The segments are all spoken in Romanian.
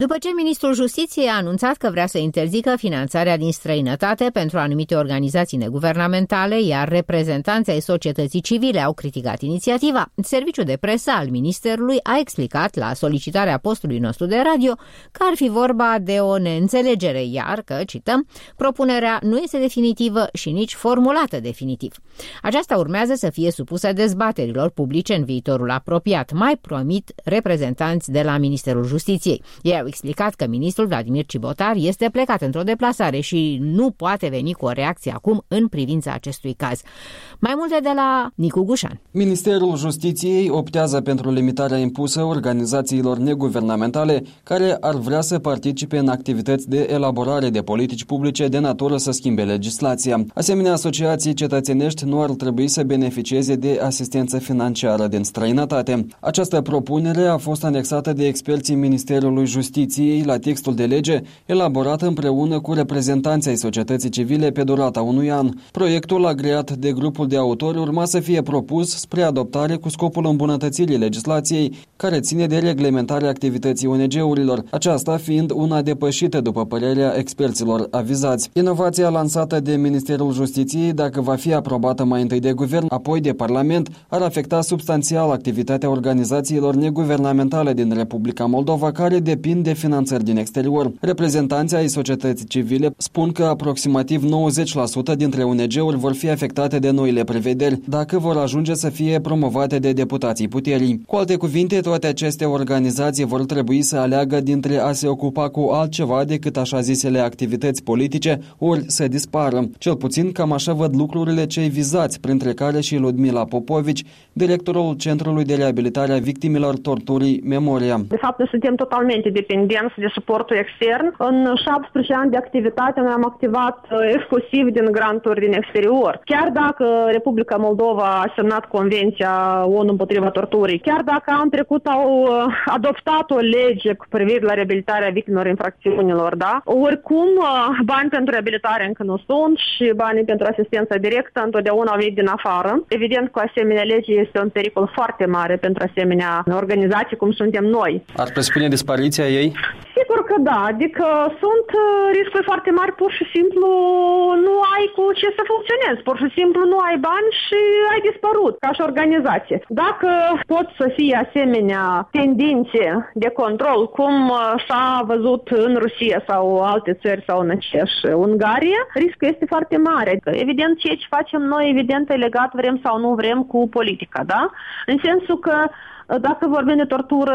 După ce ministrul Justiției a anunțat că vrea să interzică finanțarea din străinătate pentru anumite organizații neguvernamentale, iar reprezentanții ai societății civile au criticat inițiativa, serviciul de presă al ministerului a explicat la solicitarea postului nostru de radio că ar fi vorba de o neînțelegere, iar că, cităm, propunerea nu este definitivă și nici formulată definitiv. Aceasta urmează să fie supusă dezbaterilor publice în viitorul apropiat, mai promit reprezentanți de la Ministerul Justiției. Ei au explicat că ministrul Vladimir Cibotar este plecat într-o deplasare și nu poate veni cu o reacție acum în privința acestui caz. Mai multe de la Nicu Gușan. Ministerul Justiției optează pentru limitarea impusă organizațiilor neguvernamentale care ar vrea să participe în activități de elaborare de politici publice de natură să schimbe legislația. Asemenea, asociații cetățenești nu ar trebui să beneficieze de asistență financiară din străinătate. Această propunere a fost anexată de experții Ministerului Justiției la textul de lege elaborat împreună cu reprezentanții ai societății civile pe durata unui an. Proiectul agreat de grupul de autori urma să fie propus spre adoptare cu scopul îmbunătățirii legislației care ține de reglementarea activității ONG-urilor, aceasta fiind una depășită după părerea experților avizați. Inovația lansată de Ministerul Justiției, dacă va fi aprobată mai întâi de guvern, apoi de Parlament, ar afecta substanțial activitatea organizațiilor neguvernamentale din Republica Moldova, care depind de finanțări din exterior. Reprezentanții ai societății civile spun că aproximativ 90% dintre ONG-uri vor fi afectate de noile prevederi, dacă vor ajunge să fie promovate de deputații puterii. Cu alte cuvinte, toate aceste organizații vor trebui să aleagă dintre a se ocupa cu altceva decât așa zisele activități politice, ori să dispară. Cel puțin cam așa văd lucrurile cei vizați, printre care și Ludmila Popovici, directorul Centrului de Reabilitare a Victimelor Torturii Memoria. De fapt, noi suntem totalmente dependenți de suportul extern. În 17 ani de activitate noi am activat exclusiv din granturi din exterior. Chiar dacă Republica Moldova a semnat Convenția ONU împotriva torturii, chiar dacă în trecut au adoptat o lege cu privire la reabilitarea victimelor infracțiunilor, da? Oricum, bani pentru reabilitare încă nu sunt și banii pentru asistență directă întotdeauna au venit din afară. Evident, cu asemenea lege este un pericol foarte mare pentru asemenea organizații cum suntem noi. Ar presupune dispariția ei? Sigur că da, adică sunt riscuri foarte mari, pur și simplu nu ai cu ce să funcționezi, pur și simplu nu ai bani și ai dispărut ca și organizație. Dacă pot să fie asemenea tendințe de control, cum s-a văzut în Rusia sau alte țări sau în aceeași Ungaria, riscul este foarte mare. Evident, ceea ce facem noi, evident, e legat, vrem sau nu vrem, cu politica, da? În sensul că dacă vorbim de tortură,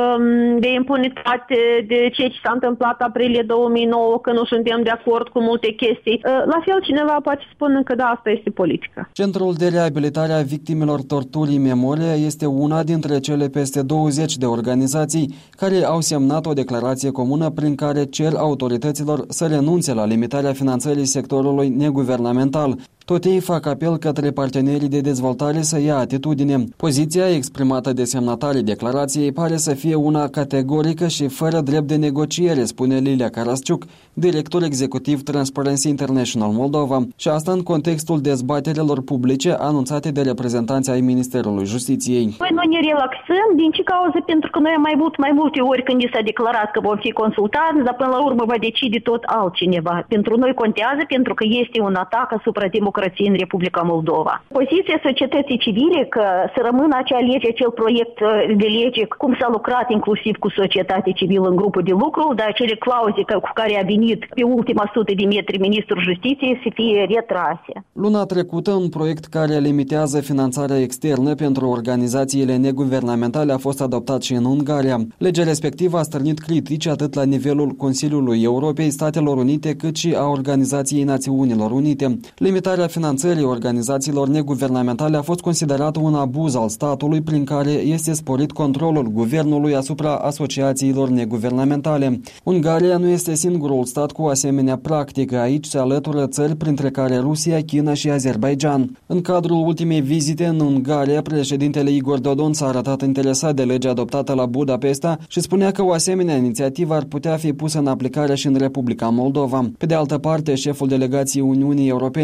de impunitate, de ceea ce s-a întâmplat aprilie 2009, că nu suntem de acord cu multe chestii, la fel cineva poate spune că da, asta este politică. Centrul de Reabilitare a Victimelor Torturii Memoria este una dintre cele peste 20 de organizații care au semnat o declarație comună prin care cer autorităților să renunțe la limitarea finanțării sectorului neguvernamental. Tot ei fac apel către partenerii de dezvoltare să ia atitudine. Poziția exprimată de semnatarii declarației pare să fie una categorică și fără drept de negociere, spune Lilia Carasciuc, director executiv Transparency International Moldova, și asta în contextul dezbaterilor publice anunțate de reprezentanții ai Ministerului Justiției. Noi nu ne relaxăm, din ce cauză? Pentru că noi am mai avut mai multe ori când s-a declarat că vom fi consultați, dar până la urmă va decide tot altcineva. Pentru noi contează pentru că este un atac asupra democrației în Republica Moldova. Poziția societății civile că să rămână acea lege, acel proiect de lege, cum s-a lucrat inclusiv cu societatea civilă în grupul de lucru, dar acele clauze cu care a venit pe ultima 100 de metri ministrul Justiției să fie retrase. Luna trecută, un proiect care limitează finanțarea externă pentru organizațiile neguvernamentale a fost adoptat și în Ungaria. Legea respectivă a stârnit critici atât la nivelul Consiliului Europei, Statelor Unite, cât și a Organizației Națiunilor Unite. Limitarea finanțării organizațiilor neguvernamentale a fost considerat un abuz al statului prin care este sporit controlul guvernului asupra asociațiilor neguvernamentale. Ungaria nu este singurul stat cu asemenea practică. Aici se alătură țări printre care Rusia, China și Azerbaidjan. În cadrul ultimei vizite în Ungaria, președintele Igor Dodon s-a arătat interesat de legea adoptată la Budapesta și spunea că o asemenea inițiativă ar putea fi pusă în aplicare și în Republica Moldova. Pe de altă parte, șeful delegației Uniunii Europene la Chișinău,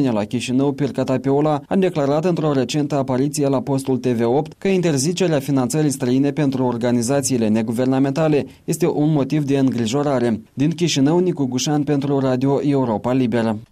Chișinău, Pirca Tapiola, a declarat într-o recentă apariție la postul TV8 că interzicerea finanțării străine pentru organizațiile neguvernamentale este un motiv de îngrijorare. Din Chișinău, Nicu Gușan pentru Radio Europa Liberă.